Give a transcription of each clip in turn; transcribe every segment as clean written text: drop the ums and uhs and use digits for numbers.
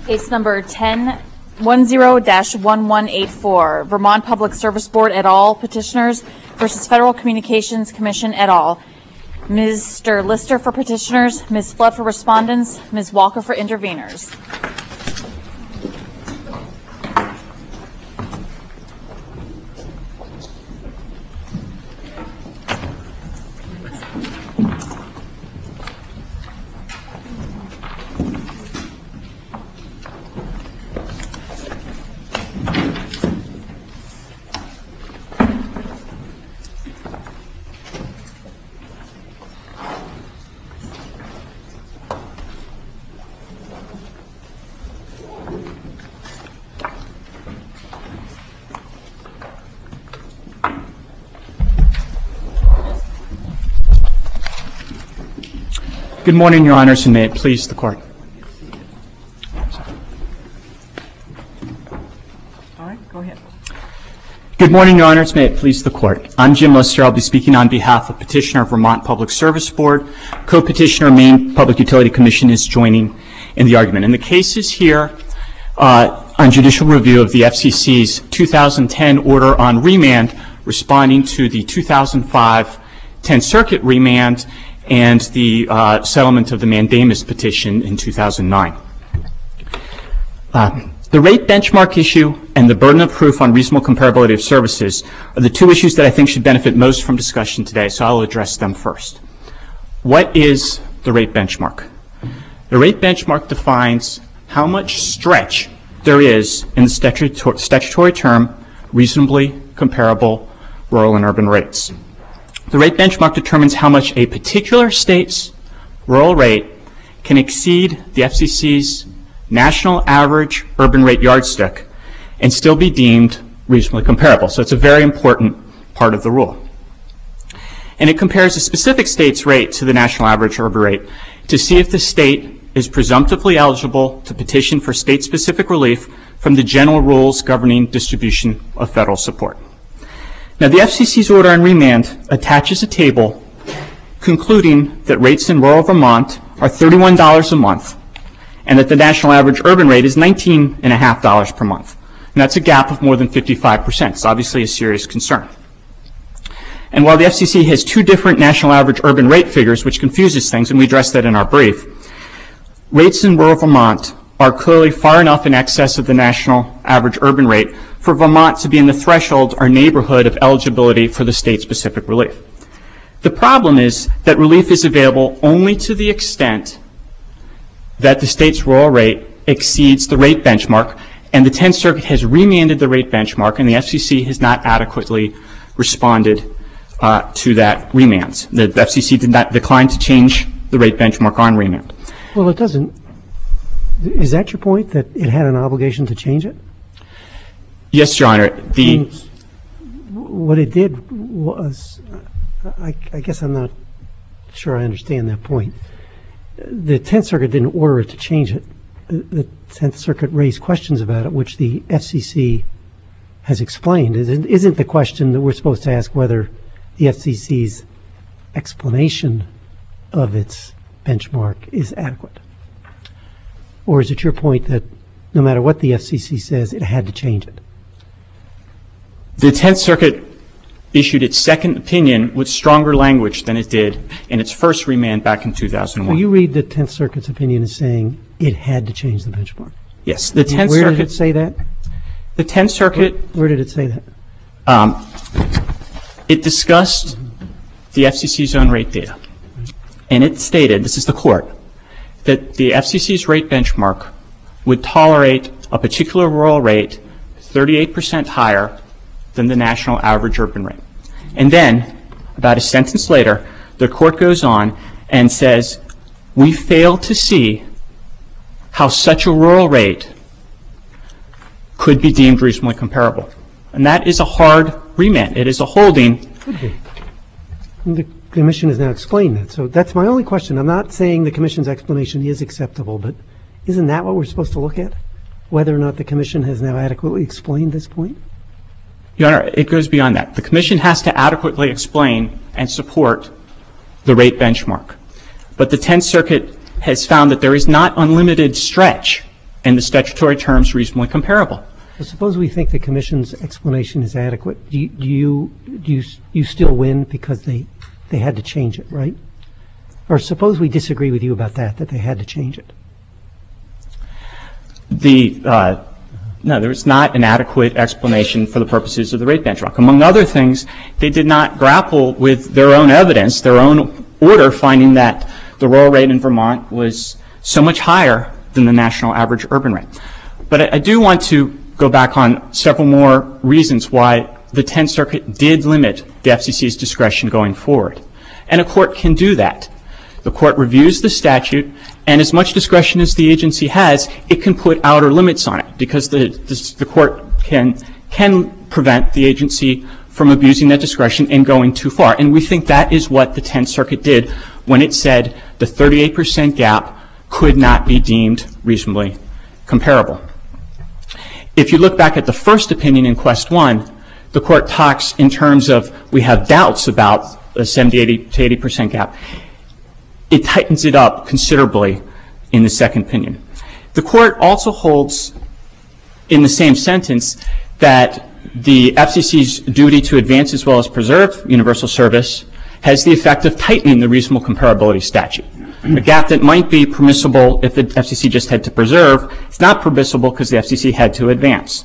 Case number 10-11-1184, Vermont Public Service Board et al. Petitioners versus Federal Communications Commission et al. Mr. Lister for petitioners, Ms. Flood for respondents, Ms. Walker for interveners. Good morning, Your Honors, and may it please the Court. All right, go ahead. Good morning, Your Honors, may it please the Court. I'm Jim Lister. I'll be speaking on behalf of Petitioner Vermont Public Service Board. Co-petitioner Maine Public Utility Commission is joining in the argument. And the case is here on judicial review of the FCC's 2010 order on remand responding to the 2005 10th Circuit remand and the settlement of the mandamus petition in 2009. The rate benchmark issue and the burden of proof on reasonable comparability of services are the two issues that I think should benefit most from discussion today, so I'll address them first. What is the rate benchmark? The rate benchmark defines how much stretch there is in the statutory term reasonably comparable rural and urban rates. The rate benchmark determines how much a particular state's rural rate can exceed the FCC's national average urban rate yardstick and still be deemed reasonably comparable. So it's a very important part of the rule. And it compares a specific state's rate to the national average urban rate to see if the state is presumptively eligible to petition for state-specific relief from the general rules governing distribution of federal support. Now, the FCC's order on remand attaches a table concluding that rates in rural Vermont are $31 a month and that the national average urban rate is $19.50 per month. And that's a gap of more than 55%. It's obviously a serious concern. And while the FCC has two different national average urban rate figures, which confuses things, and we addressed that in our brief, rates in rural Vermont are clearly far enough in excess of the national average urban rate for Vermont to be in the threshold or neighborhood of eligibility for the state-specific relief. The problem is that relief is available only to the extent that the state's rural rate exceeds the rate benchmark, and the 10th Circuit has remanded the rate benchmark, and the FCC has not adequately responded to that remand. The FCC did not decline to change the rate benchmark on remand. Well, it doesn't. Is that your point, that it had an obligation to change it? Yes, Your Honor. What it did was, I guess I'm not sure I understand that point. The 10th Circuit didn't order it to change it. The 10th Circuit raised questions about it, which the FCC has explained. Isn't the question that we're supposed to ask whether the FCC's explanation of its benchmark is adequate? Or is it your point that no matter what the FCC says, it had to change it? The 10th Circuit issued its second opinion with stronger language than it did in its first remand back in 2001. So you read the 10th Circuit's opinion as saying it had to change the benchmark? Yes. The 10th Where Circuit, did it say that? The 10th Circuit... Where did it say that? It discussed the FCC's own rate data. And it stated, this is the court, that the FCC's rate benchmark would tolerate a particular rural rate 38% higher than the national average urban rate. And then, about a sentence later, the court goes on and says, we fail to see how such a rural rate could be deemed reasonably comparable. And that is a hard remand. It is a holding. Could be. The Commission has now explained that. So that's my only question. I'm not saying the Commission's explanation is acceptable, but isn't that what we're supposed to look at? Whether or not the Commission has now adequately explained this point? Your Honor, it goes beyond that. The Commission has to adequately explain and support the rate benchmark. But the 10th Circuit has found that there is not unlimited stretch in the statutory terms reasonably comparable. So suppose we think the Commission's explanation is adequate. Do you still win because they had to change it, right? Or suppose we disagree with you about that they had to change it. No, there is not an adequate explanation for the purposes of the rate benchmark. Among other things, they did not grapple with their own evidence, their own order finding that the rural rate in Vermont was so much higher than the national average urban rate. But I do want to go back on several more reasons why the 10th Circuit did limit the FCC's discretion going forward. And a court can do that. The court reviews the statute, and as much discretion as the agency has, it can put outer limits on it because the court can prevent the agency from abusing that discretion and going too far. And we think that is what the 10th Circuit did when it said the 38% gap could not be deemed reasonably comparable. If you look back at the first opinion in Quest 1, the court talks in terms of we have doubts about the 70 to 80% gap. It tightens it up considerably in the second opinion. The court also holds in the same sentence that the FCC's duty to advance as well as preserve universal service has the effect of tightening the reasonable comparability statute. A gap that might be permissible if the FCC just had to preserve, it's not permissible because the FCC had to advance.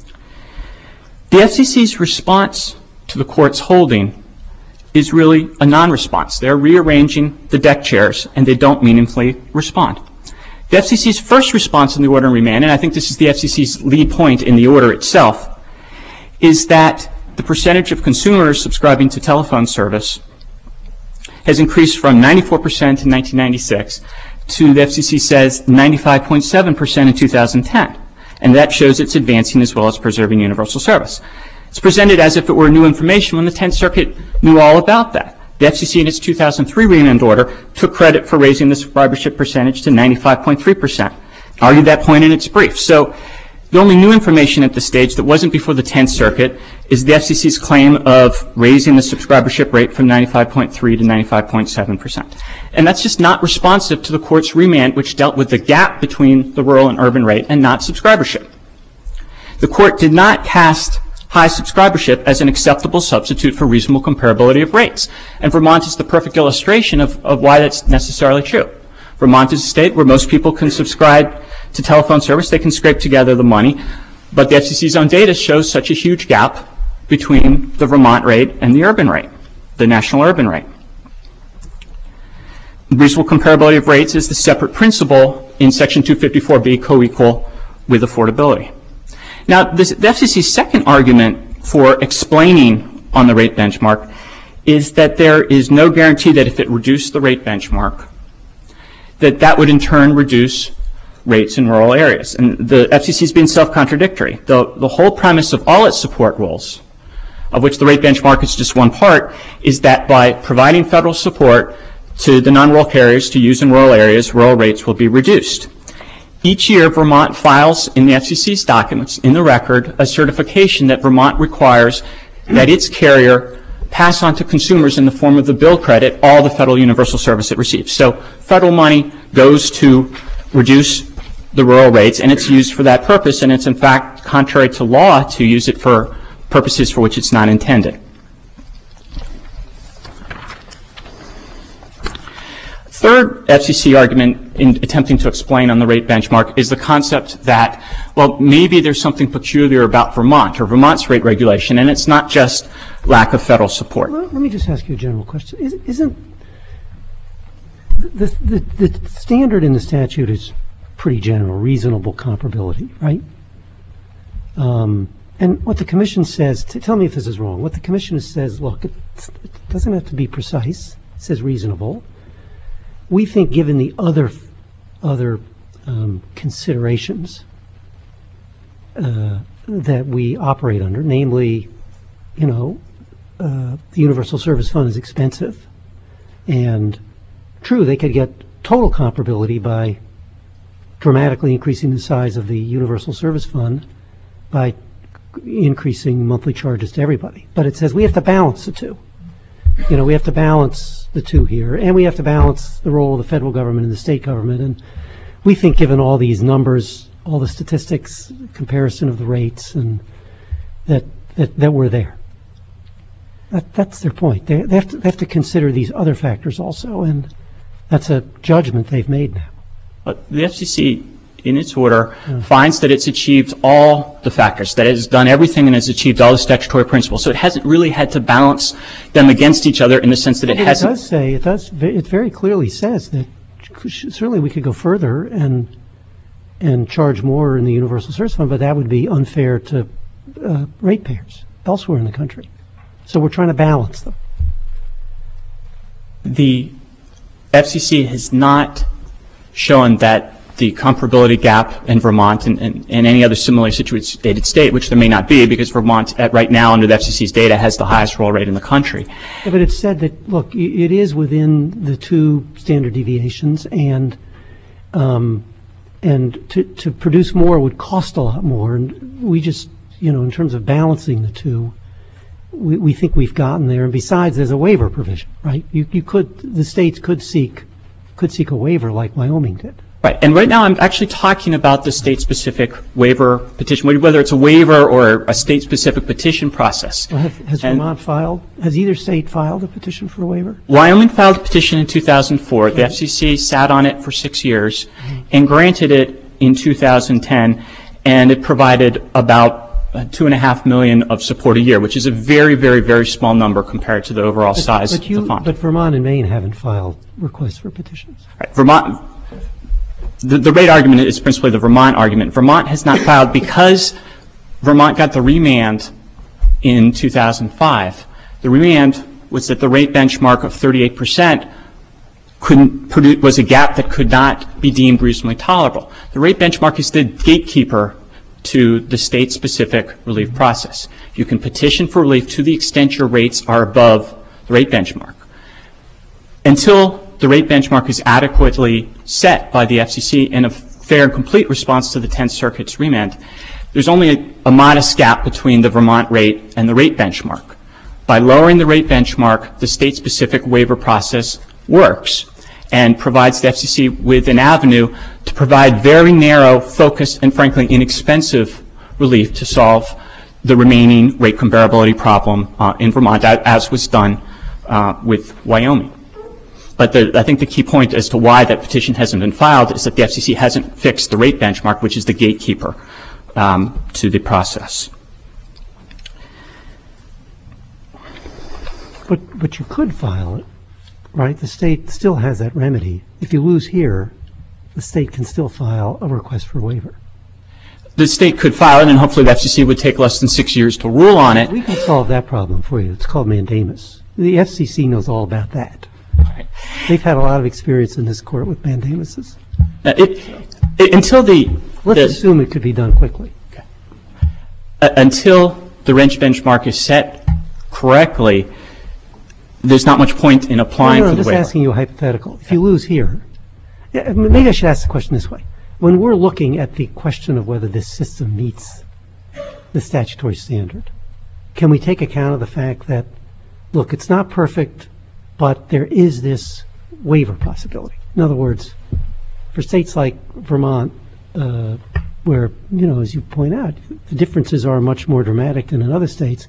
The FCC's response to the court's holding is really a non-response. They're rearranging the deck chairs, and they don't meaningfully respond. The FCC's first response in the order and remand, and I think this is the FCC's lead point in the order itself, is that the percentage of consumers subscribing to telephone service has increased from 94% in 1996 to, the FCC says, 95.7% in 2010. And that shows it's advancing as well as preserving universal service. It's presented as if it were new information when the 10th Circuit knew all about that. The FCC in its 2003 remand order took credit for raising the subscribership percentage to 95.3%, argued that point in its brief. So the only new information at this stage that wasn't before the 10th Circuit is the FCC's claim of raising the subscribership rate from 95.3 to 95.7%. And that's just not responsive to the court's remand, which dealt with the gap between the rural and urban rate and not subscribership. The court did not cast high subscribership as an acceptable substitute for reasonable comparability of rates. And Vermont is the perfect illustration of why that's necessarily true. Vermont is a state where most people can subscribe to telephone service. They can scrape together the money. But the FCC's own data shows such a huge gap between the Vermont rate and the urban rate, the national urban rate. Reasonable comparability of rates is the separate principle in Section 254B, co-equal with affordability. Now, the FCC's second argument for explaining on the rate benchmark is that there is no guarantee that if it reduced the rate benchmark, that would in turn reduce rates in rural areas. And the FCC is being self-contradictory. The whole premise of all its support rules, of which the rate benchmark is just one part, is that by providing federal support to the non-rural carriers to use in rural areas, rural rates will be reduced. Each year, Vermont files in the FCC's documents, in the record, a certification that Vermont requires that its carrier pass on to consumers in the form of the bill credit all the federal universal service it receives. So federal money goes to reduce the rural rates, and it's used for that purpose, and it's in fact contrary to law to use it for purposes for which it's not intended. Third FCC argument in attempting to explain on the rate benchmark is the concept that, well, maybe there's something peculiar about Vermont or Vermont's rate regulation, and it's not just lack of federal support. Well, let me just ask you a general question. Isn't the standard in the statute is pretty general, reasonable comparability, right? And what the Commission says, tell me if this is wrong, what the Commission says, look, it doesn't have to be precise, it says reasonable. We think given the other considerations that we operate under, namely, the Universal Service Fund is expensive, and true, they could get total comparability by dramatically increasing the size of the Universal Service Fund by increasing monthly charges to everybody. But it says we have to balance the two. We have to balance the two here, and we have to balance the role of the federal government and the state government. And we think given all these numbers, all the statistics, comparison of the rates, and that were there. That's their point. They have to consider these other factors also, and that's a judgment they've made now. The FCC, in its order, finds that it's achieved all the factors, that it has done everything and has achieved all the statutory principles. So it hasn't really had to balance them against each other in the sense that it hasn't. It very clearly says that certainly we could go further and charge more in the Universal Service Fund, but that would be unfair to ratepayers elsewhere in the country. So we're trying to balance them. The FCC has not shown that the comparability gap in Vermont and any other similarly situated state, which there may not be because Vermont right now under the FCC's data has the highest roll rate in the country. Yeah, but it's said that, look, it is within the 2 standard deviations, and to produce more would cost a lot more. And we just, in terms of balancing the 2, we think we've gotten there. And besides, there's a waiver provision, right? The states could seek a waiver like Wyoming did. Right. And right now I'm actually talking about the state-specific waiver petition, whether it's a waiver or a state-specific petition process. Well, has Vermont filed? Has either state filed a petition for a waiver? Wyoming filed a petition in 2004. The FCC sat on it for 6 years and granted it in 2010, and it provided about $2.5 million of support a year, which is a very, very, very small number compared to the overall size of the fund. But Vermont and Maine haven't filed requests for petitions. Right. Vermont. The rate argument is principally the Vermont argument. Vermont has not filed because Vermont got the remand in 2005. The remand was that the rate benchmark of 38% was a gap that could not be deemed reasonably tolerable. The rate benchmark is the gatekeeper to the state-specific relief process. You can petition for relief to the extent your rates are above the rate benchmark. Until the rate benchmark is adequately set by the FCC in a fair and complete response to the 10th Circuit's remand, there's only a modest gap between the Vermont rate and the rate benchmark. By lowering the rate benchmark, the state-specific waiver process works and provides the FCC with an avenue to provide very narrow, focused, and frankly inexpensive relief to solve the remaining rate comparability problem in Vermont, as was done with Wyoming. But I think the key point as to why that petition hasn't been filed is that the FCC hasn't fixed the rate benchmark, which is the gatekeeper to the process. But you could file it, right? The state still has that remedy. If you lose here, the state can still file a request for waiver. The state could file it, and hopefully the FCC would take less than 6 years to rule on it. We can solve that problem for you. It's called mandamus. The FCC knows all about that. Right. They've had a lot of experience in this court with mandamuses. Let's assume it could be done quickly. Okay. Until the rate benchmark is set correctly, there's not much point in applying for the waiver. I'm just asking you a hypothetical. If you lose here, maybe I should ask the question this way. When we're looking at the question of whether this system meets the statutory standard, can we take account of the fact that, look, it's not perfect, but there is this waiver possibility? In other words, for states like Vermont, where, as you point out, the differences are much more dramatic than in other states,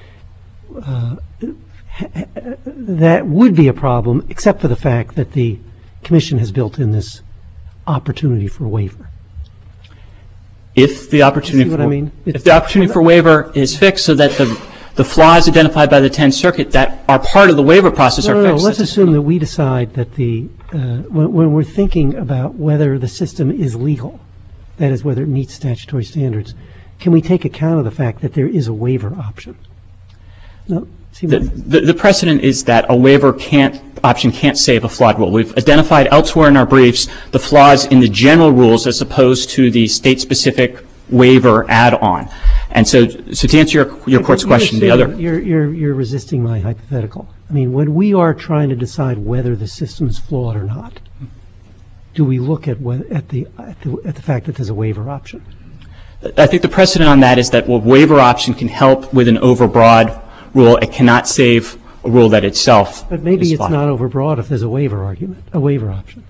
that would be a problem, except for the fact that the Commission has built in this opportunity for waiver. If the opportunity for waiver is fixed so that the flaws identified by the 10th Circuit that are part of the waiver process are fixed. Let's assume that we decide that when we're thinking about whether the system is legal, that is, whether it meets statutory standards, can we take account of the fact that there is a waiver option? No. The precedent is that a waiver option can't save a flawed rule. We've identified elsewhere in our briefs the flaws in the general rules as opposed to the state-specific waiver add-on. And so to answer your court's question, you're resisting my hypothetical. I mean, when we are trying to decide whether the system is flawed or not, do we look at the fact that there's a waiver option? I think the precedent on that is that a waiver option can help with an overbroad rule. It cannot save a rule that itself But maybe is it's flawed. not overbroad if there's a waiver argument, a waiver option.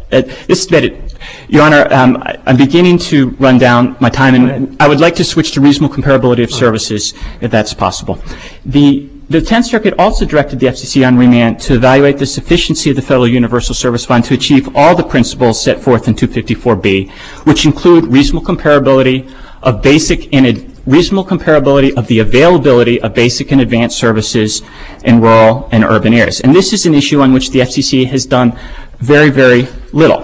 Your Honor, I'm beginning to run down my time, and I would like to switch to reasonable comparability of services, if that's possible. The Tenth Circuit also directed the FCC on remand to evaluate the sufficiency of the Federal Universal Service Fund to achieve all the principles set forth in 254B, which include reasonable comparability of reasonable comparability of the availability of basic and advanced services in rural and urban areas. And this is an issue on which the FCC has done very, very little.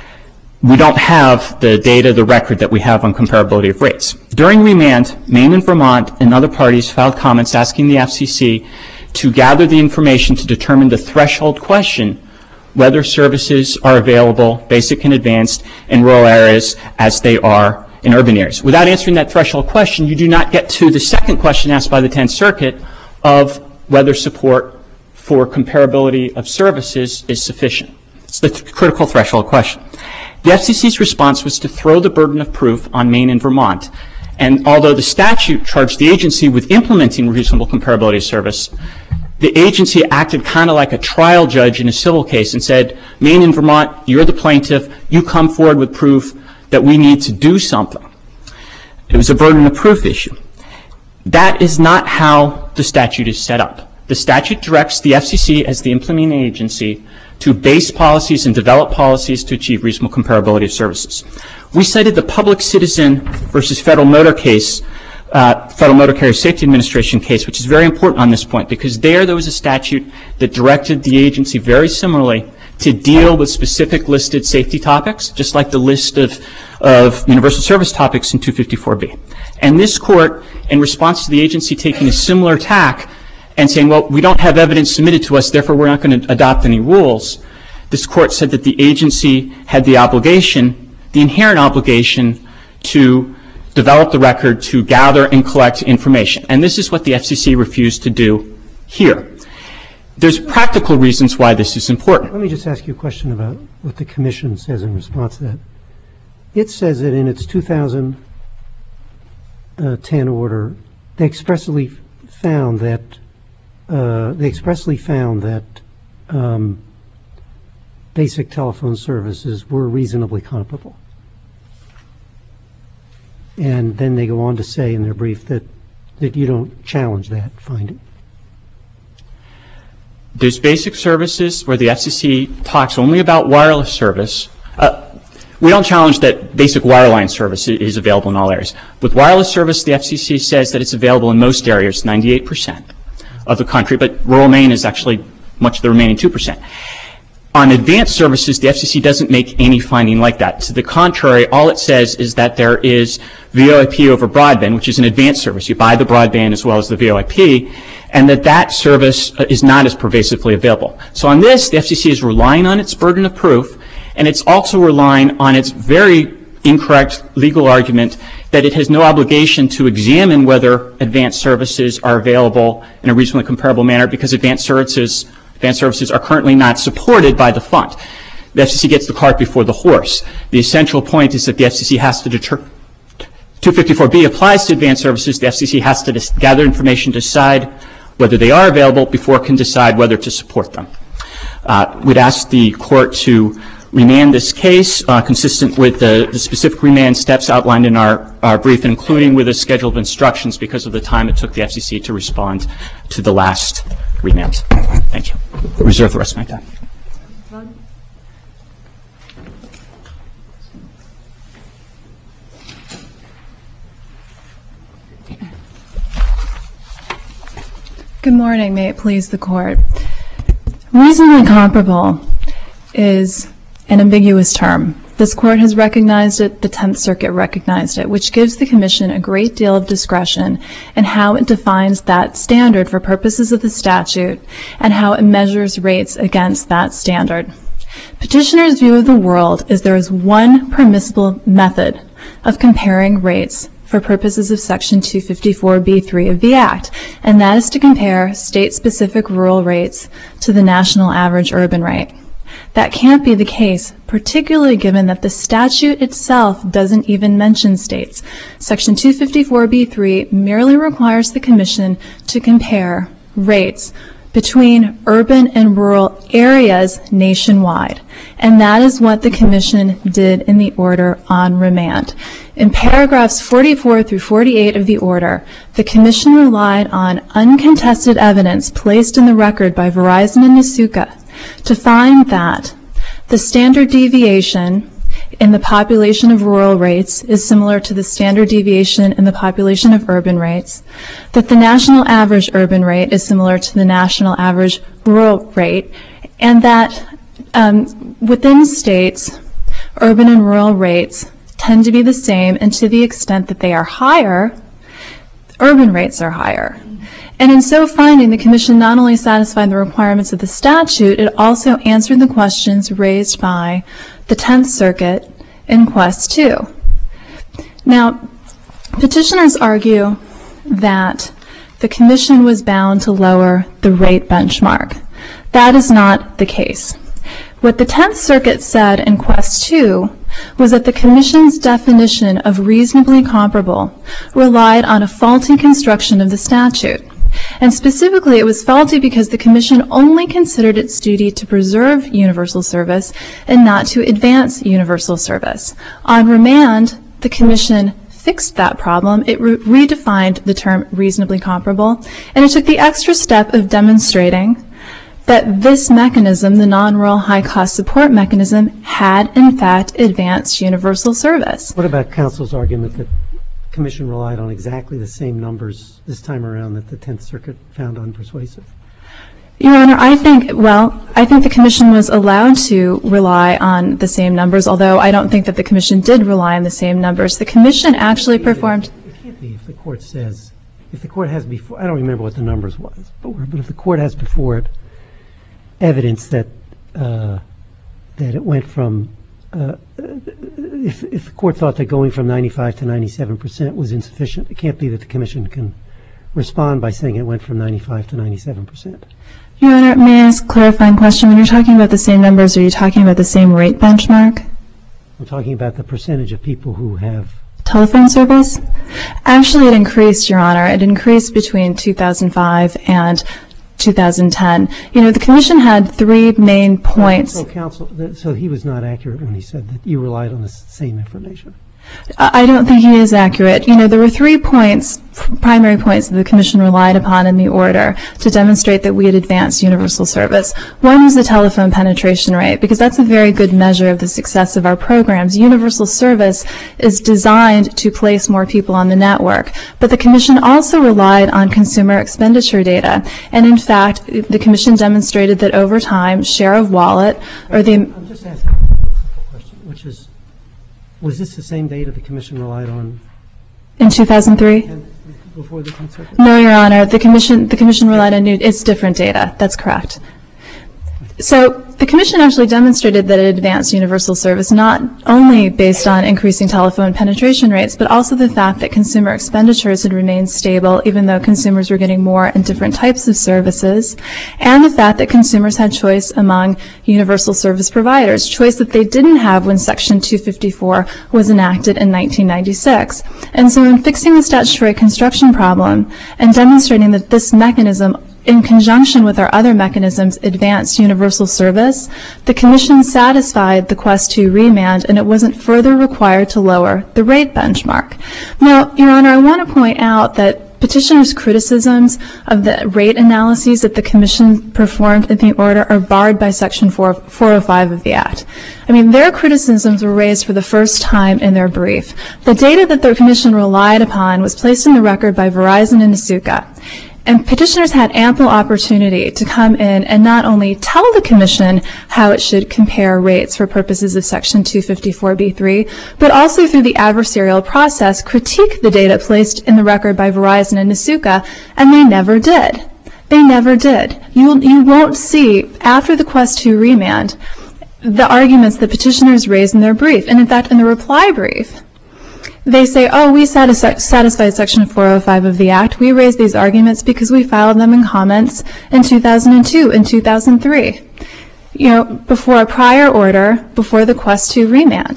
We don't have the data, the record that we have on comparability of rates. During remand, Maine and Vermont and other parties filed comments asking the FCC to gather the information to determine the threshold question whether services are available, basic and advanced, in rural areas as they are in urban areas. Without answering that threshold question, you do not get to the second question asked by the Tenth Circuit of whether support for comparability of services is sufficient. It's the critical threshold question. The FCC's response was to throw the burden of proof on Maine and Vermont. And although the statute charged the agency with implementing reasonable comparability of service, the agency acted kind of like a trial judge in a civil case and said, Maine and Vermont, you're the plaintiff, you come forward with proof that we need to do something. It was a burden of proof issue. That is not how the statute is set up. The statute directs the FCC as the implementing agency to base policies and develop policies to achieve reasonable comparability of services. We cited the Public Citizen versus Federal Motor case, Federal Motor Carrier Safety Administration case, which is very important on this point because there was a statute that directed the agency very similarly to deal with specific listed safety topics, just like the list of universal service topics in 254B. And this court, in response to the agency taking a similar tack and saying, well, we don't have evidence submitted to us, therefore we're not going to adopt any rules, this court said that the agency had the obligation, the inherent obligation, to develop the record, to gather and collect information. And this is what the FCC refused to do here. There's practical reasons why this is important. Let me just ask you a question about what the Commission says in response to that. It says that in its 2010 order, they expressly found that basic telephone services were reasonably comparable. And then they go on to say in their brief that you don't challenge that finding. There's basic services where the FCC talks only about wireless service. We don't challenge that basic wireline service is available in all areas. With wireless service, the FCC says that it's available in most areas, 98% of the country, but rural Maine is actually much of the remaining 2%. On advanced services, the FCC doesn't make any finding like that. To the contrary, all it says is that there is VoIP over broadband, which is an advanced service. You buy the broadband as well as the VoIP, and that service is not as pervasively available. So on this, the FCC is relying on its burden of proof, and it's also relying on its very incorrect legal argument that it has no obligation to examine whether advanced services are available in a reasonably comparable manner because advanced services are currently not supported by the fund. The FCC gets the cart before the horse. The essential point is that the FCC has to 254B applies to advanced services. The FCC has to gather information, decide whether they are available before it can decide whether to support them. We'd ask the court to remand this case consistent with the specific remand steps outlined in our brief, including with a schedule of instructions because of the time it took the FCC to respond to the last remand. Thank you. I'll reserve the rest of my time. Good morning. May it please the court. Reasonably comparable is an ambiguous term. This court has recognized it, the Tenth Circuit recognized it, which gives the Commission a great deal of discretion in how it defines that standard for purposes of the statute and how it measures rates against that standard. Petitioner's view of the world is there is one permissible method of comparing rates for purposes of Section 254B3 of the Act, and that is to compare state-specific rural rates to the national average urban rate. That can't be the case, particularly given that the statute itself doesn't even mention states. Section 254B3 merely requires the Commission to compare rates between urban and rural areas nationwide. And that is what the Commission did in the order on remand. In paragraphs 44 through 48 of the order, the Commission relied on uncontested evidence placed in the record by Verizon and Nasuka to find that the standard deviation in the population of rural rates is similar to the standard deviation in the population of urban rates, that the national average urban rate is similar to the national average rural rate, and that within states, urban and rural rates tend to be the same, and to the extent that they are higher, urban rates are higher. And in so finding, the Commission not only satisfied the requirements of the statute, it also answered the questions raised by the 10th Circuit in Quest 2. Now, petitioners argue that the Commission was bound to lower the rate benchmark. That is not the case. What the 10th Circuit said in Quest 2 was that the Commission's definition of reasonably comparable relied on a faulty construction of the statute. And specifically, it was faulty because the Commission only considered its duty to preserve universal service and not to advance universal service. On remand, the Commission fixed that problem. It redefined the term reasonably comparable, and it took the extra step of demonstrating that this mechanism, the non-rural high-cost support mechanism, had in fact advanced universal service. What about counsel's argument that the Commission relied on exactly the same numbers this time around that the 10th Circuit found unpersuasive? Your Honor, I think the Commission was allowed to rely on the same numbers, although I don't think that the Commission did rely on the same numbers. The Commission actually performed... It can't be if the Court says, if the Court has before, I don't remember what the numbers was, but if the Court has before it evidence that it went from, if the Court thought that going from 95 to 97% was insufficient, it can't be that the Commission can respond by saying it went from 95 to 97%. Your Honor, may I ask a clarifying question? When you're talking about the same numbers, are you talking about the same rate benchmark? I'm talking about the percentage of people who have telephone service? Actually, it increased, Your Honor. It increased between 2005 and 2010. You know, the Commission had three main points. So, counsel, so he was not accurate when he said that you relied on the same information? I don't think he is accurate. You know, there were 3 points, primary points that the Commission relied upon in the order to demonstrate that we had advanced universal service. One was the telephone penetration rate, because that's a very good measure of the success of our programs. Universal service is designed to place more people on the network. But the Commission also relied on consumer expenditure data. And in fact, the Commission demonstrated that over time, share of wallet, or the... I'm just asking a question, which is, was this the same data the Commission relied on? In 2003? Before the 10th Circuit? No, Your Honor. The Commission relied on it's different data. That's correct. So the Commission actually demonstrated that it advanced universal service not only based on increasing telephone penetration rates, but also the fact that consumer expenditures had remained stable even though consumers were getting more and different types of services, and the fact that consumers had choice among universal service providers, choice that they didn't have when Section 254 was enacted in 1996. And so in fixing the statutory construction problem and demonstrating that this mechanism in conjunction with our other mechanisms, advanced universal service, the Commission satisfied the Quest 2 remand, and it wasn't further required to lower the rate benchmark. Now, Your Honor, I want to point out that petitioners' criticisms of the rate analyses that the Commission performed in the order are barred by Section 405 of the Act. I mean, their criticisms were raised for the first time in their brief. The data that the Commission relied upon was placed in the record by Verizon and Nasuka. And petitioners had ample opportunity to come in and not only tell the Commission how it should compare rates for purposes of Section 254b3, but also through the adversarial process critique the data placed in the record by Verizon and Nasuka, and they never did. They never did. You won't see, after the Quest 2 remand, the arguments that petitioners raised in their brief. And in fact, in the reply brief, they say, oh, we satisfied Section 405 of the Act. We raised these arguments because we filed them in comments in 2002 and 2003, you know, before a prior order, before the Quest 2 remand.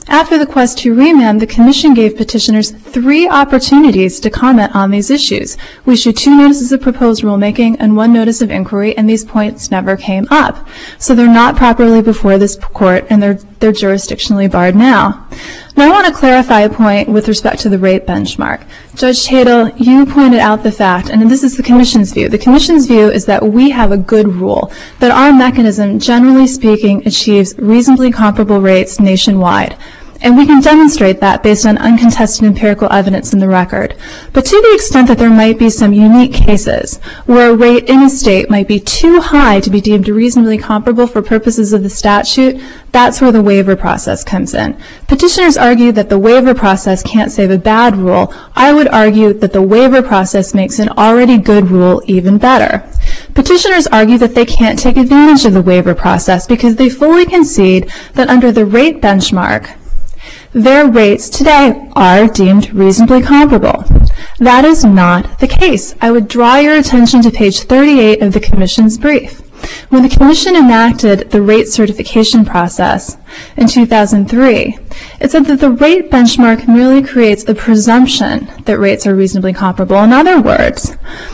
After the Quest 2 remand, the Commission gave petitioners 3 opportunities to comment on these issues. We issued 2 notices of proposed rulemaking and 1 notice of inquiry, and these points never came up. So they're not properly before this court, and they're jurisdictionally barred now. Now I want to clarify a point with respect to the rate benchmark. Judge Tatel, you pointed out the fact, and this is the Commission's view. The Commission's view is that we have a good rule, that our mechanism, generally speaking, achieves reasonably comparable rates nationwide. And we can demonstrate that based on uncontested empirical evidence in the record. But to the extent that there might be some unique cases where a rate in a state might be too high to be deemed reasonably comparable for purposes of the statute, that's where the waiver process comes in. Petitioners argue that the waiver process can't save a bad rule. I would argue that the waiver process makes an already good rule even better. Petitioners argue that they can't take advantage of the waiver process because they fully concede that under the rate benchmark, their rates today are deemed reasonably comparable. That is not the case. I would draw your attention to page 38 of the Commission's brief. When the Commission enacted the rate certification process in 2003, it said that the rate benchmark merely creates a presumption that rates are reasonably comparable. In other words,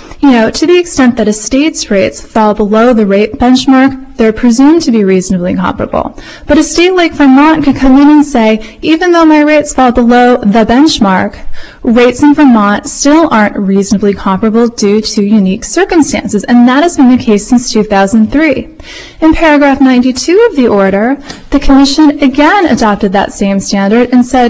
to the extent that a state's rates fall below the rate benchmark, they're presumed to be reasonably comparable. But a state like Vermont could come in and say, even though my rates fall below the benchmark, rates in Vermont still aren't reasonably comparable due to unique circumstances. And that has been the case since 2003. In paragraph 92 of the order, the Commission again adopted that same standard and said,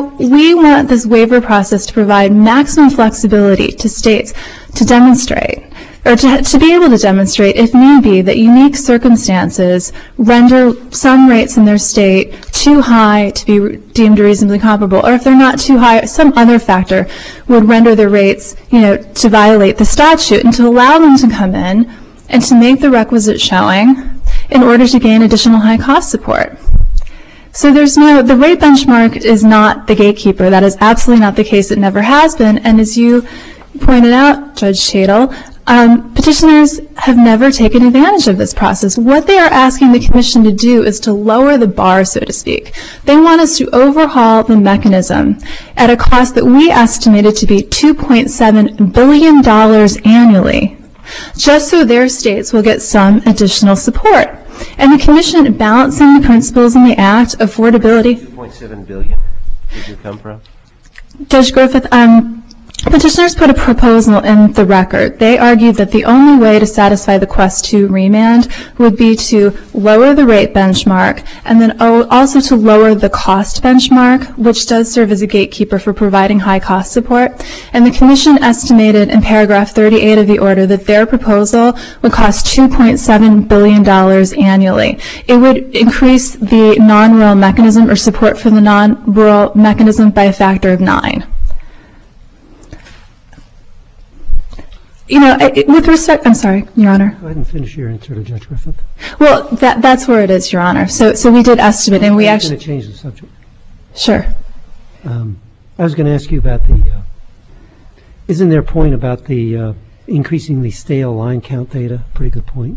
we want this waiver process to provide maximum flexibility to states to demonstrate, or to be able to demonstrate, if need be, that unique circumstances render some rates in their state too high to be deemed reasonably comparable, or if they're not too high, some other factor would render their rates, to violate the statute, and to allow them to come in and to make the requisite showing in order to gain additional high cost support. So the rate benchmark is not the gatekeeper. That is absolutely not the case. It never has been. And as you pointed out, Judge Tatel, petitioners have never taken advantage of this process. What they are asking the Commission to do is to lower the bar, so to speak. They want us to overhaul the mechanism at a cost that we estimated to be $2.7 billion annually, just so their states will get some additional support. And the Commission, balancing the principles in the Act, affordability. $2.7 billion. Where did it come from? Judge Griffith, petitioners put a proposal in the record. They argued that the only way to satisfy the Quest 2 remand would be to lower the rate benchmark and then also to lower the cost benchmark, which does serve as a gatekeeper for providing high cost support. And the Commission estimated in paragraph 38 of the order that their proposal would cost $2.7 billion annually. It would increase the non-rural mechanism or support for the non-rural mechanism by a factor of 9. With respect, I'm sorry, Your Honor. Go ahead and finish your answer to Judge Griffith. Well, that's where it is, Your Honor. So we did estimate, and we actually. I'm going to change the subject. Sure. I was going to ask you about isn't there a point about the increasing the stale line count data? Pretty good point.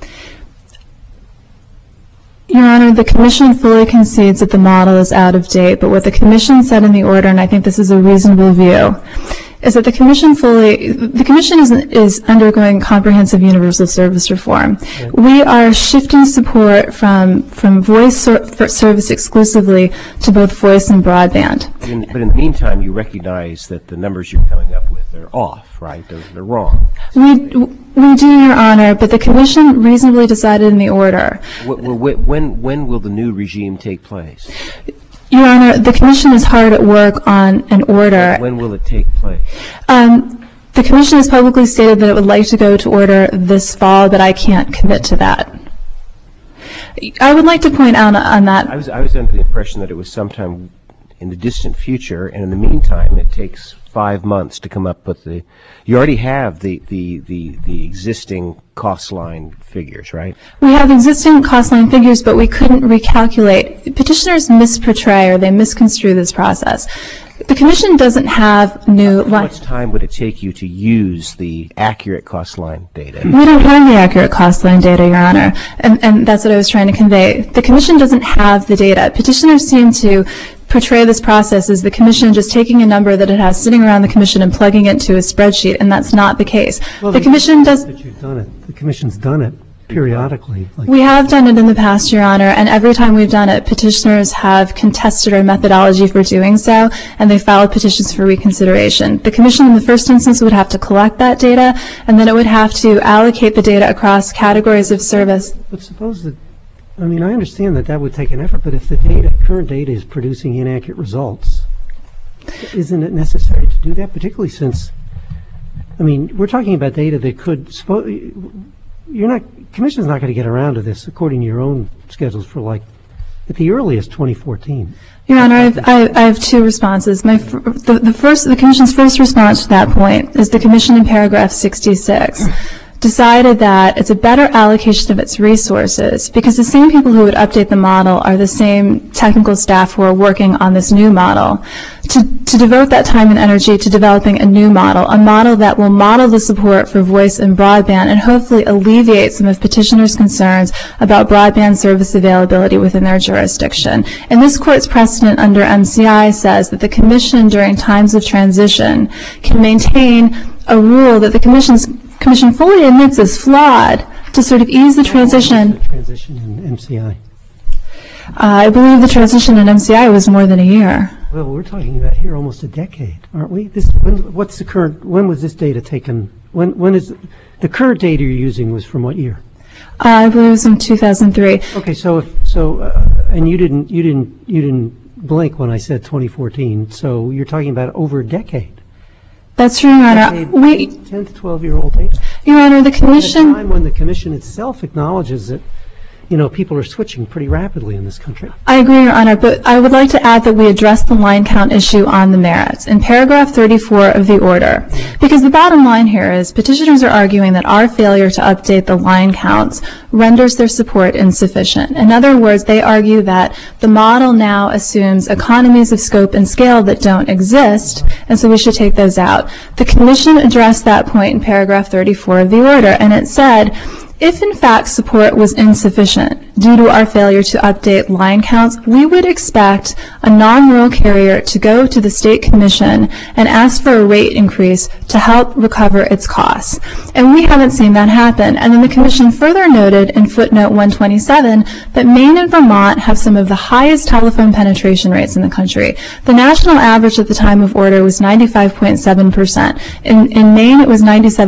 Your Honor, the Commission fully concedes that the model is out of date, but what the Commission said in the order, and I think this is a reasonable view, is that the Commission is undergoing comprehensive universal service reform. Right. We are shifting support from voice service exclusively to both voice and broadband. But in the meantime, you recognize that the numbers you're coming up with are off, right? They're wrong. We do, Your Honor, but the Commission reasonably decided in the order. When will the new regime take place? Your Honor, the Commission is hard at work on an order. When will it take place? The Commission has publicly stated that it would like to go to order this fall, but I can't commit to that. I would like to point out on that. I was under the impression that it was sometime in the distant future, and in the meantime, it takes 5 months to come up with the. You already have the existing cost line figures, right? We have existing cost line figures, but we couldn't recalculate. Petitioners misportray or they misconstrue this process. The Commission doesn't have new. How much time would it take you to use the accurate cost line data? We don't have the accurate cost line data, Your Honor, and that's what I was trying to convey. The Commission doesn't have the data. Petitioners seem to portray this process as the commission just taking a number that it has sitting around the commission and plugging it into a spreadsheet, and that's not the case. Well, the commission does. But you've done it. The commission's done it periodically. We have done it in the past, Your Honor, and every time we've done it, petitioners have contested our methodology for doing so, and they filed petitions for reconsideration. The commission in the first instance would have to collect that data, and then it would have to allocate the data across categories of service. But suppose that, I mean, I understand that would take an effort, but if the current data is producing inaccurate results, isn't it necessary to do that, particularly since, I mean, we're talking about data that could, Commission's not going to get around to this according to your own schedules for like, at the earliest, 2014. Your Honor, I have two responses. The Commission's first response to that point is the Commission in paragraph 66 decided that it's a better allocation of its resources because the same people who would update the model are the same technical staff who are working on this new model. To devote that time and energy to developing a new model, a model that will model the support for voice and broadband and hopefully alleviate some of petitioners' concerns about broadband service availability within their jurisdiction. And this Court's precedent under MCI says that the Commission during times of transition can maintain a rule that the Commission fully admits is flawed to sort of ease the transition. The transition in MCI. I believe the transition in MCI was more than a year. Well, we're talking about here almost a decade, aren't we? What's the current? When was this data taken? When is the current data you're using was from what year? I believe it was in 2003. Okay, and you didn't blink when I said 2014. So you're talking about over a decade. That's true, Your Honor. 10 to 12-year-old data. Your Honor, the Commission. At a time when the Commission itself acknowledges that, you know, people are switching pretty rapidly in this country. I agree, Your Honor, but I would like to add that we address the line count issue on the merits in paragraph 34 of the order. Because the bottom line here is petitioners are arguing that our failure to update the line counts renders their support insufficient. In other words, they argue that the model now assumes economies of scope and scale that don't exist, and so we should take those out. The Commission addressed that point in paragraph 34 of the order, and it said, if in fact support was insufficient due to our failure to update line counts, we would expect a non-rural carrier to go to the State Commission and ask for a rate increase to help recover its costs. And we haven't seen that happen. And then the Commission further noted in footnote 127 that Maine and Vermont have some of the highest telephone penetration rates in the country. The national average at the time of order was 95.7%. In Maine, it was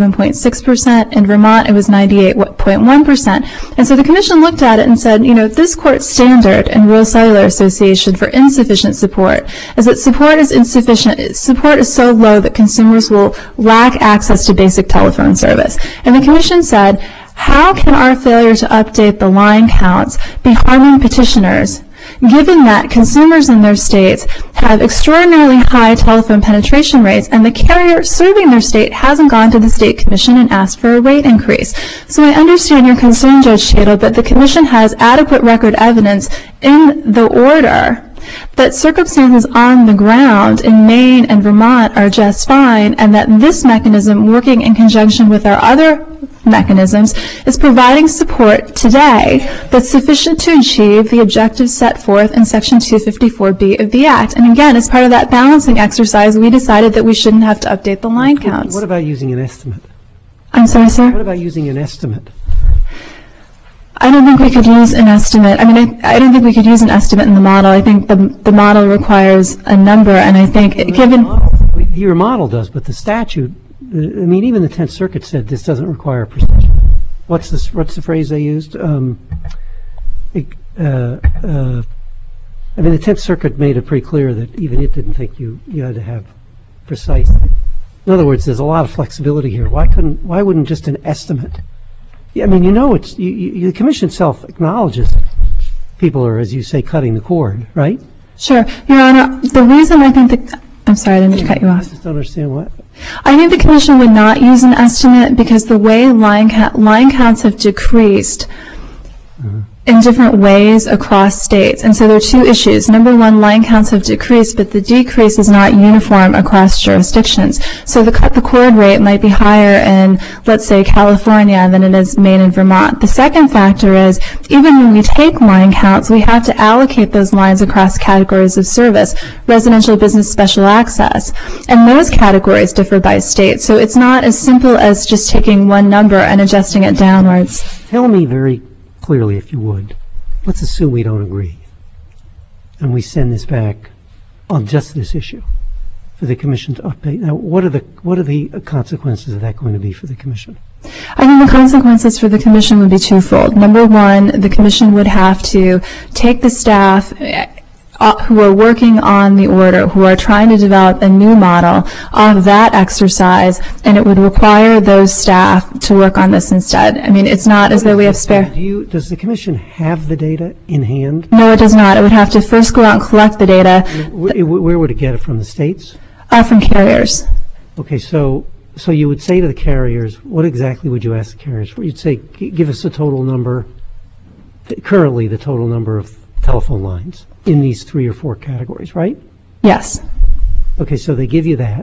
97.6%. In Vermont, it was 98.1%. And so the Commission looked at it and said, you know, this Court's standard in Rural Cellular Association for insufficient support is that support is insufficient. Support is so low that consumers will lack access to basic telephone service. And the Commission said, how can our failure to update the line counts be harming petitioners, given that consumers in their states have extraordinarily high telephone penetration rates and the carrier serving their state hasn't gone to the State Commission and asked for a rate increase? So I understand your concern, Judge Chadle, but the Commission has adequate record evidence in the order that circumstances on the ground in Maine and Vermont are just fine, and that this mechanism, working in conjunction with our other mechanisms, is providing support today that's sufficient to achieve the objectives set forth in Section 254B of the Act. And again, as part of that balancing exercise, we decided that we shouldn't have to update the line counts. What about using an estimate? I'm sorry, sir? What about using an estimate? I don't think we could use an estimate. I mean, I don't think we could use an estimate in the model. I think the model requires a number, and I think given... Your model does, but the statute, I mean, even the 10th Circuit said this doesn't require precision. What's the phrase they used? I mean, the 10th Circuit made it pretty clear that even it didn't think you had to have precise. In other words, there's a lot of flexibility here. Why wouldn't just an estimate? I mean, you know, the Commission itself acknowledges people are, as you say, cutting the cord, right? Sure. Your Honor, the reason I think that... I'm sorry, I didn't mean to cut you off. I just don't understand what... I think the Commission would not use an estimate because the way line counts have decreased in different ways across states. And so there are two issues. Number one, line counts have decreased, but the decrease is not uniform across jurisdictions. So the cut the cord rate might be higher in, let's say, California than it is Maine and Vermont. The second factor is, even when we take line counts, we have to allocate those lines across categories of service, residential, business, special access. And those categories differ by state. So it's not as simple as just taking one number and adjusting it downwards. Tell me very clearly, if you would, let's assume we don't agree, and we send this back on just this issue for the Commission to update. Now, what are the consequences of that going to be for the Commission? I think the consequences for the Commission would be twofold. Number one, the Commission would have to take the staff who are working on the order, who are trying to develop a new model of that exercise, and it would require those staff to work on this instead. I mean, it's not as though we have spare. Does the Commission have the data in hand? No, it does not. It would have to first go out and collect the data. Where would it get it from? The states? From carriers. Okay, so you would say to the carriers, what exactly would you ask the carriers for? You'd say, give us a total number, currently the total number of telephone lines in these 3 or 4 categories, right? Yes. Okay, so they give you that,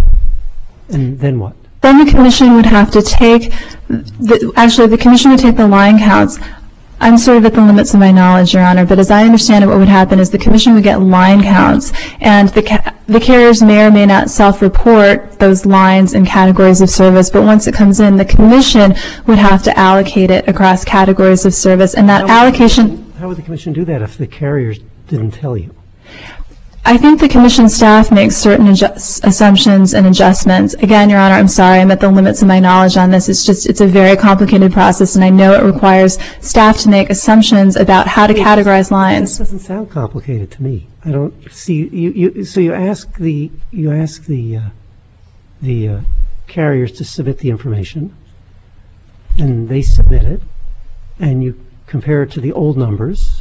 and then what? Then the Commission would have to take, the Commission would take the line counts. I'm sort of at the limits of my knowledge, Your Honor, but as I understand it, what would happen is the Commission would get line counts, and the carriers may or may not self-report those lines and categories of service, but once it comes in, the Commission would have to allocate it across categories of service, and that allocation... How would the Commission do that if the carriers didn't tell you? I think the Commission staff makes certain assumptions and adjustments. Again, Your Honor, I'm sorry, I'm at the limits of my knowledge on this. It's a very complicated process, and I know it requires staff to make assumptions about how to categorize lines. This doesn't sound complicated to me. I don't see so you ask the carriers to submit the information, and they submit it, and you compare it to the old numbers.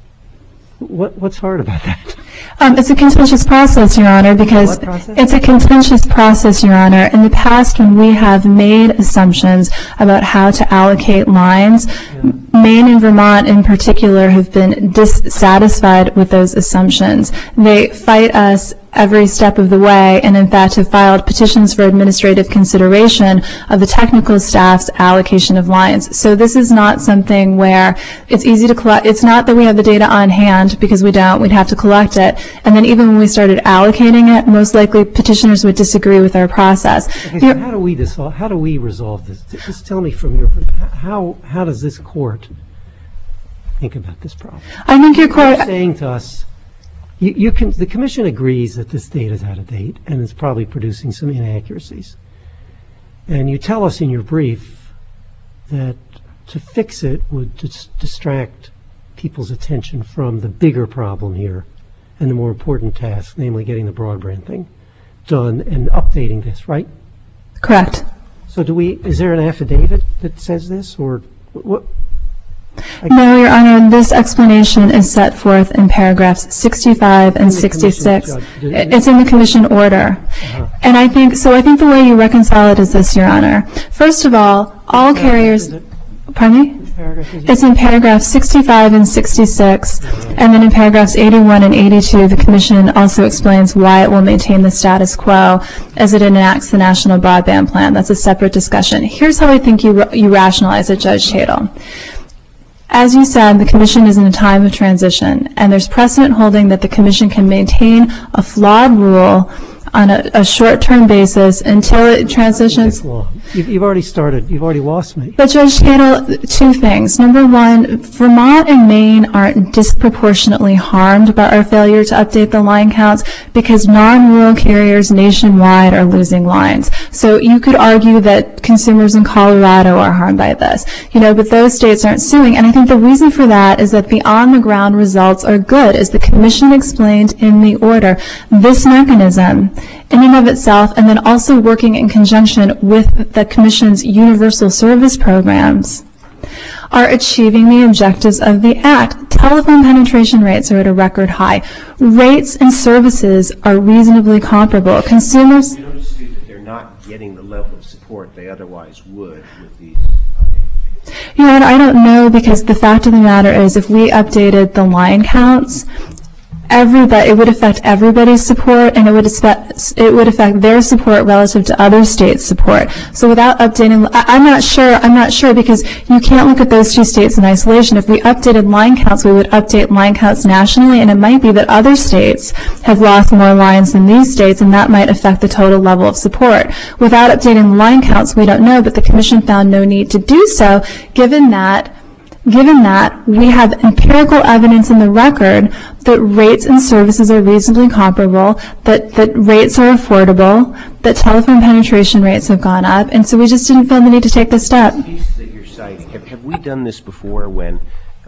What's hard about that? It's a contentious process, Your Honor, because it's a contentious process, Your Honor. In the past, when we have made assumptions about how to allocate lines, Maine and Vermont in particular have been dissatisfied with those assumptions. They fight us every step of the way, and in fact have filed petitions for administrative consideration of the technical staff's allocation of lines. So this is not something where it's easy to collect. It's not that we have the data on hand, because we don't. We'd have to collect it. And then even when we started allocating it, most likely petitioners would disagree with our process. Okay, so how do we resolve this? Just tell me from your how does this court think about this problem? I think your court... You're saying to us, the Commission agrees that this data is out of date and is probably producing some inaccuracies. And you tell us in your brief that to fix it would distract people's attention from the bigger problem here and the more important task, namely getting the broadband thing done and updating this, right? Correct. So is there an affidavit that says this, or what? No, Your Honor, this explanation is set forth in paragraphs 65 and 66. It's in the Commission order. And I think the way you reconcile it is this, Your Honor. First of all carriers... Pardon me? It's in paragraphs 65 and 66, and then in paragraphs 81 and 82, the Commission also explains why it will maintain the status quo as it enacts the National Broadband Plan. That's a separate discussion. Here's how I think you rationalize it, Judge Tatel. As you said, the Commission is in a time of transition, and there's precedent holding that the Commission can maintain a flawed rule on a short-term basis until it transitions. You've already started. You've already lost me. But Judge Tatel, two things. Number one, Vermont and Maine aren't disproportionately harmed by our failure to update the line counts because non-rural carriers nationwide are losing lines. So you could argue that consumers in Colorado are harmed by this, but those states aren't suing. And I think the reason for that is that the on-the-ground results are good. As the Commission explained in the order, this mechanism in and of itself, and then also working in conjunction with the Commission's universal service programs, are achieving the objectives of the Act. Telephone penetration rates are at a record high. Rates and services are reasonably comparable. Consumers... You don't dispute that they're not getting the level of support they otherwise would with these. Your Honor, I don't know, because the fact of the matter is if we updated the line counts, it would affect everybody's support, and it would affect their support relative to other states' support. So without updating, I'm not sure, because you can't look at those two states in isolation. If we updated line counts, we would update line counts nationally, and it might be that other states have lost more lines than these states, and that might affect the total level of support. Without updating the line counts, we don't know, but the Commission found no need to do so, given that we have empirical evidence in the record that rates and services are reasonably comparable, that rates are affordable, that telephone penetration rates have gone up, and so we just didn't feel the need to take this step. The case that you're citing, have we done this before when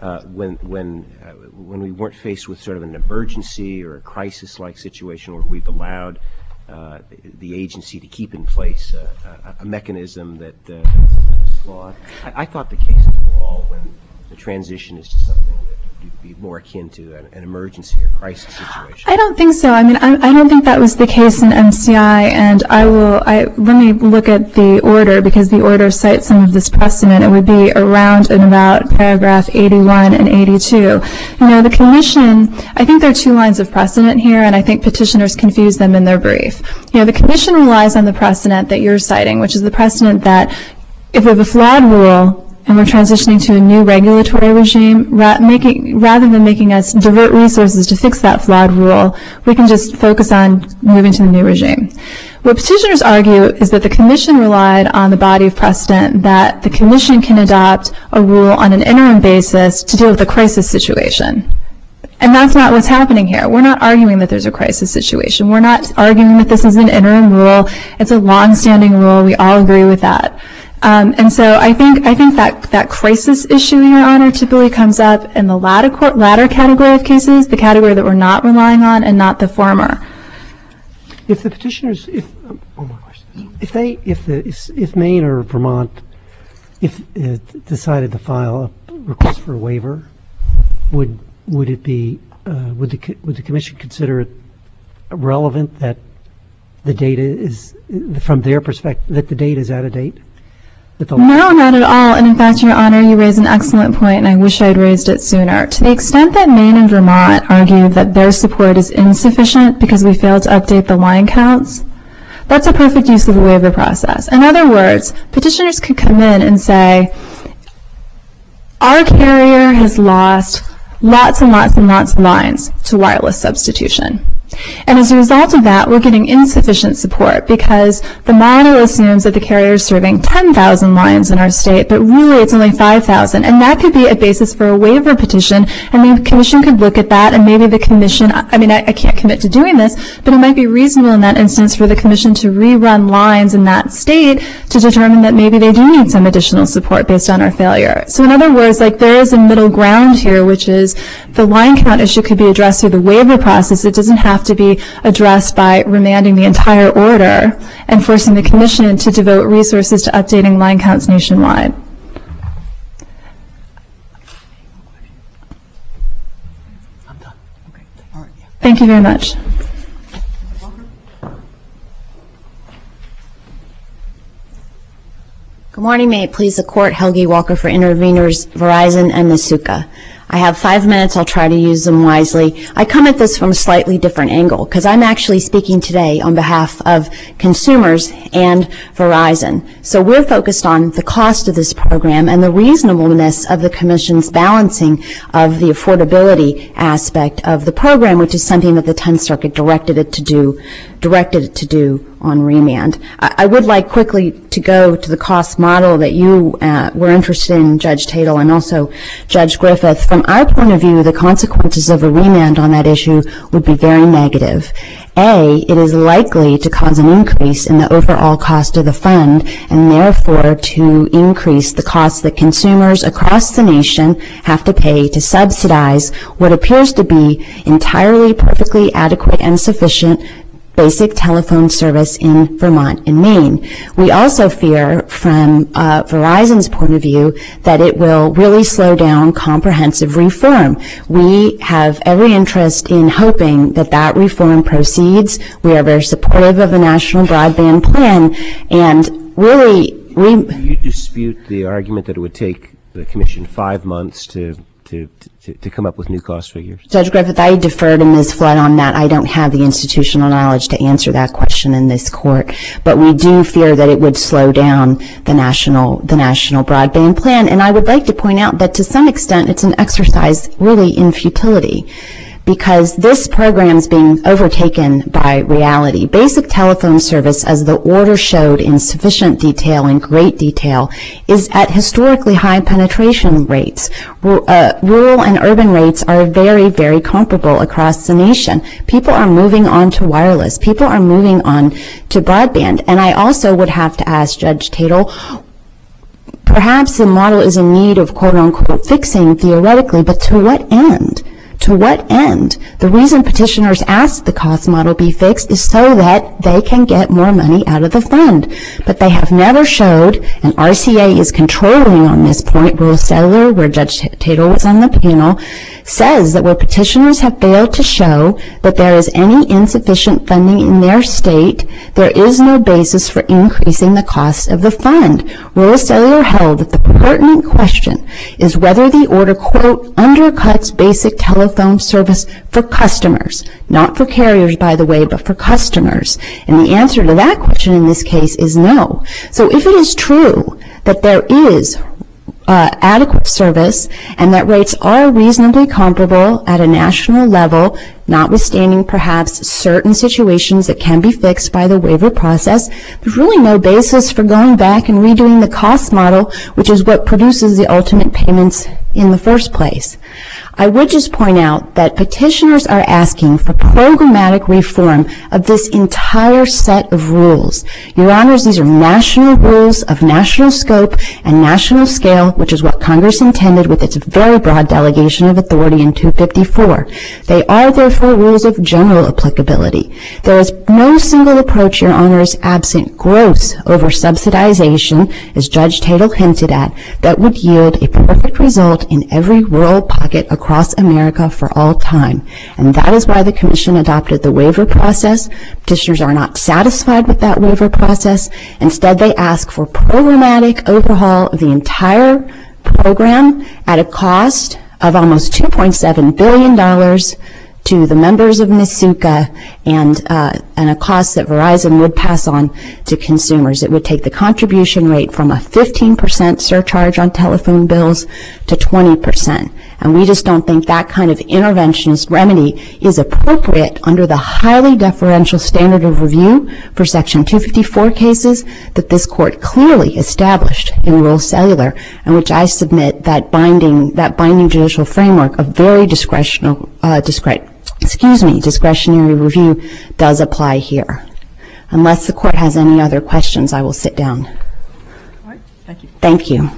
we weren't faced with sort of an emergency or a crisis-like situation where we've allowed the agency to keep in place a mechanism that is flawed? I thought the cases were all when the transition is to something that would be more akin to an emergency or crisis situation. I don't think so. I mean, I don't think that was the case in MCI, and let me look at the order, because the order cites some of this precedent. It would be around and about paragraph 81 and 82. You know, the Commission, I think there are two lines of precedent here, and I think petitioners confuse them in their brief. You know, the Commission relies on the precedent that you're citing, which is the precedent that if we have a flawed rule and we're transitioning to a new regulatory regime, rather than making us divert resources to fix that flawed rule, we can just focus on moving to the new regime. What petitioners argue is that the Commission relied on the body of precedent that the Commission can adopt a rule on an interim basis to deal with a crisis situation. And that's not what's happening here. We're not arguing that there's a crisis situation. We're not arguing that this is an interim rule. It's a long-standing rule. We all agree with that. And so I think that crisis issue, Your Honor, typically comes up in the latter category of cases, the category that we're not relying on, and not the former. If the petitioners, if Maine or Vermont, decided to file a request for a waiver, would the Commission consider it relevant that the data is, from their perspective, that the data is out of date? No, not at all. And in fact, Your Honor, you raise an excellent point, and I wish I'd raised it sooner. To the extent that Maine and Vermont argue that their support is insufficient because we failed to update the line counts, that's a perfect use of the waiver process. In other words, petitioners could come in and say, our carrier has lost lots and lots and lots of lines to wireless substitution. And as a result of that, we're getting insufficient support because the model assumes that the carrier is serving 10,000 lines in our state, but really it's only 5,000. And that could be a basis for a waiver petition, and the Commission could look at that, and maybe the Commission, I mean, I can't commit to doing this, but it might be reasonable in that instance for the Commission to rerun lines in that state to determine that maybe they do need some additional support based on our failure. So in other words, like, there is a middle ground here, which is the line count issue could be addressed through the waiver process. It doesn't have to be addressed by remanding the entire order and forcing the Commission to devote resources to updating line counts nationwide. I'm done. Okay. All right. Yeah. Thank you very much. Good morning. May it please the Court. Helgi Walker for Intervenors, Verizon, and Nasuka. I have 5 minutes. I'll try to use them wisely. I come at this from a slightly different angle because I'm actually speaking today on behalf of consumers and Verizon. So we're focused on the cost of this program and the reasonableness of the Commission's balancing of the affordability aspect of the program, which is something that the 10th Circuit directed it to do on remand. I would like quickly to go to the cost model that you were interested in, Judge Tatel, and also Judge Griffith. From our point of view, the consequences of a remand on that issue would be very negative. A, it is likely to cause an increase in the overall cost of the fund and therefore to increase the costs that consumers across the nation have to pay to subsidize what appears to be entirely perfectly adequate and sufficient basic telephone service in Vermont and Maine. We also fear from Verizon's point of view that it will really slow down comprehensive reform. We have every interest in hoping that that reform proceeds. We are very supportive of a national broadband plan, and really you dispute the argument that it would take the Commission 5 months to come up with new cost figures? Judge Griffith, I defer to Ms. Flood on that. I don't have the institutional knowledge to answer that question in this court. But we do fear that it would slow down the national broadband plan. And I would like to point out that to some extent it's an exercise really in futility, because this program is being overtaken by reality. Basic telephone service, as the order showed in sufficient detail and great detail, is at historically high penetration rates. Rural and urban rates are very, very comparable across the nation. People are moving on to wireless. People are moving on to broadband. And I also would have to ask Judge Tatel, perhaps the model is in need of quote-unquote fixing theoretically, but to what end? To what end? The reason petitioners ask the cost model be fixed is so that they can get more money out of the fund. But they have never showed, and RCA is controlling on this point, Rural Cellular, where Judge Tatel was on the panel, says that where petitioners have failed to show that there is any insufficient funding in their state, there is no basis for increasing the cost of the fund. Rural Cellular held that the pertinent question is whether the order, quote, undercuts basic telephone service for customers, not for carriers, by the way, but for customers. And the answer to that question in this case is no. So if it is true that there is adequate service and that rates are reasonably comparable at a national level, notwithstanding perhaps certain situations that can be fixed by the waiver process, there's really no basis for going back and redoing the cost model, which is what produces the ultimate payments in the first place. I would just point out that petitioners are asking for programmatic reform of this entire set of rules. Your Honors, these are national rules of national scope and national scale, which is what Congress intended with its very broad delegation of authority in 254. They are therefore rules of general applicability. There is no single approach, Your Honors, absent gross over-subsidization, as Judge Tatel hinted at, that would yield a perfect result in every rural pocket across America for all time. And that is why the Commission adopted the waiver process. Petitioners are not satisfied with that waiver process. Instead, they ask for programmatic overhaul of the entire program at a cost of almost $2.7 billion to the members of NSUCA and a cost that Verizon would pass on to consumers. It would take the contribution rate from a 15% surcharge on telephone bills to 20%. And we just don't think that kind of interventionist remedy is appropriate under the highly deferential standard of review for Section 254 cases that this Court clearly established in Rural Cellular, and which I submit that binding judicial framework of very discretionary review does apply here. Unless the Court has any other questions, I will sit down. All right. Thank you. Thank you.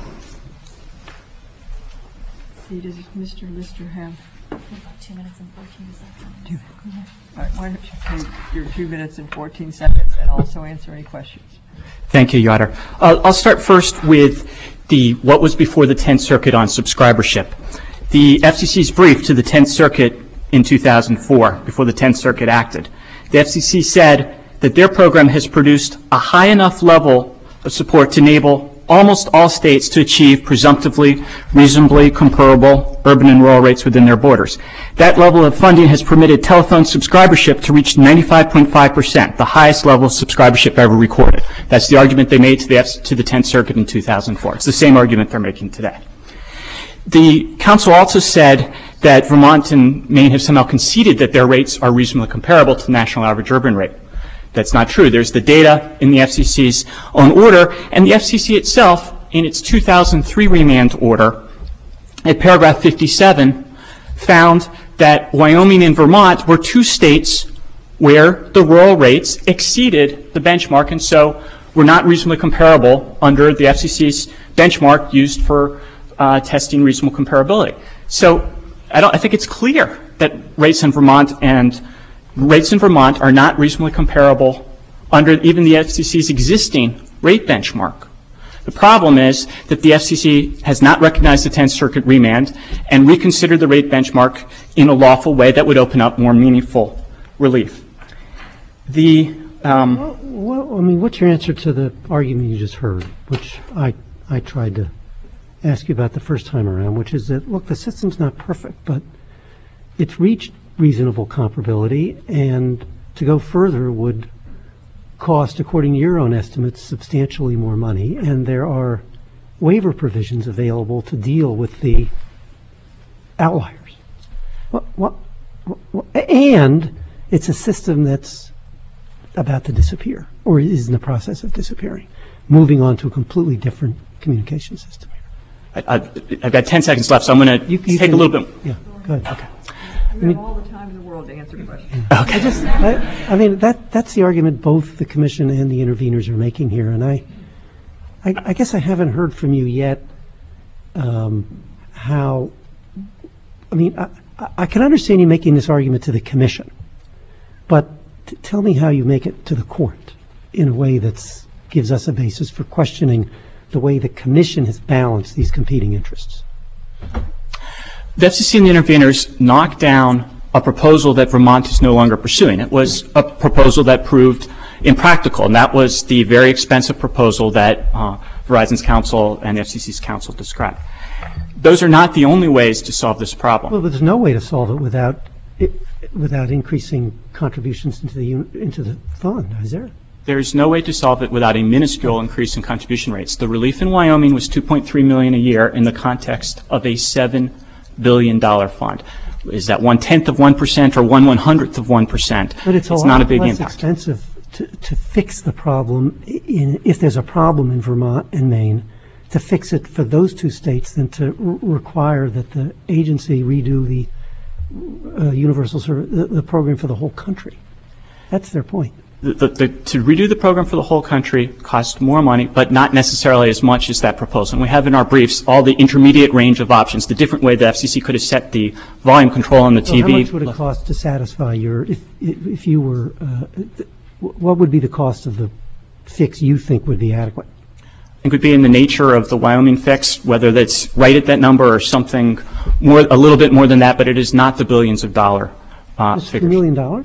Does Mr. Lister have? About 2 minutes and 14 seconds. All right. Why don't you take your 2 minutes and 14 seconds and also answer any questions? Thank you, Your Honor. I'll start first with what was before the 10th Circuit on subscribership. The FCC's brief to the 10th Circuit in 2004, before the 10th Circuit acted, the FCC said that their program has produced a high enough level of support to enable almost all states to achieve presumptively reasonably comparable urban and rural rates within their borders. That level of funding has permitted telephone subscribership to reach 95.5%, the highest level of subscribership ever recorded. That's the argument they made to the 10th Circuit in 2004. It's the same argument they're making today. The Council also said that Vermont and Maine have somehow conceded that their rates are reasonably comparable to the national average urban rate. That's not true. There's the data in the FCC's own order, and the FCC itself, in its 2003 remand order, at paragraph 57, found that Wyoming and Vermont were two states where the rural rates exceeded the benchmark, and so were not reasonably comparable under the FCC's benchmark used for testing reasonable comparability. So I think it's clear that rates in Vermont are not reasonably comparable under even the FCC's existing rate benchmark. The problem is that the FCC has not recognized the 10th Circuit remand and reconsidered the rate benchmark in a lawful way that would open up more meaningful relief. The Well, I mean, what's your answer to the argument you just heard, which I tried to ask you about the first time around, which is that, look, the system's not perfect, but it's reached reasonable comparability, and to go further would cost, according to your own estimates, substantially more money, and there are waiver provisions available to deal with the outliers. And it's a system that's about to disappear, or is in the process of disappearing, moving on to a completely different communication system. I've got 10 seconds left, so I'm going to take a little bit. Yeah, go ahead. Okay. We have all the time in the world to answer questions. Okay. I mean, that's the argument both the commission and the interveners are making here, and I guess I haven't heard from you yet how, I mean, I can understand you making this argument to the commission, but tell me how you make it to the court in a way that gives us a basis for questioning the way the commission has balanced these competing interests. The FCC and the interveners knocked down a proposal that Vermont is no longer pursuing. It was a proposal that proved impractical, and that was the very expensive proposal that Verizon's counsel and the FCC's counsel described. Those are not the only ways to solve this problem. Well, there's no way to solve it without increasing contributions into the fund, is there? There's no way to solve it without a minuscule increase in contribution rates. The relief in Wyoming was $2.3 million a year in the context of a $7 billion fund. Is that 1/10 of 1% or 1/100th of 1%? But it's not a big less impact. Expensive to fix the problem if there's a problem in Vermont and Maine, to fix it for those two states than to require that the agency redo the universal service, the program for the whole country. That's their point. To redo the program for the whole country costs more money, but not necessarily as much as that proposal. And we have in our briefs all the intermediate range of options, the different way the FCC could have set the volume control on the TV. How much would it cost to satisfy your, if you were, what would be the cost of the fix you think would be adequate? It could be in the nature of the Wyoming fix, whether that's right at that number or something more, a little bit more than that, but it is not the billions of dollar It's figures. $2 million?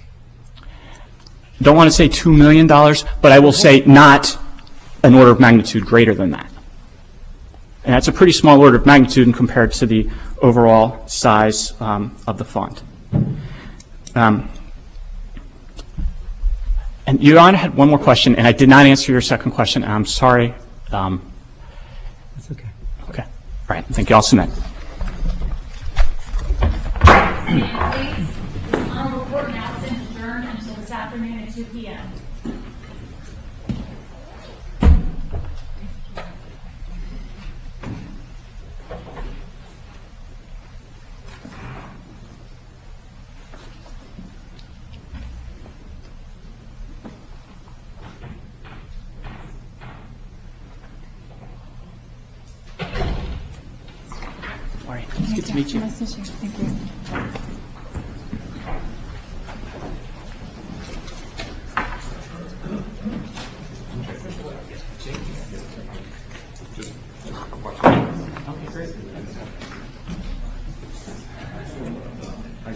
Don't want to say $2 million, but I will say not an order of magnitude greater than that. And that's a pretty small order of magnitude in compared to the overall size of the fund. And Your Honor had one more question, and I did not answer your second question, and I'm sorry. That's okay. Okay. All right. Thank you. I'll submit. Honorable Court now stands adjourned until this afternoon at 2 p.m. All right. It's good to meet you. Nice to meet you. Thank you.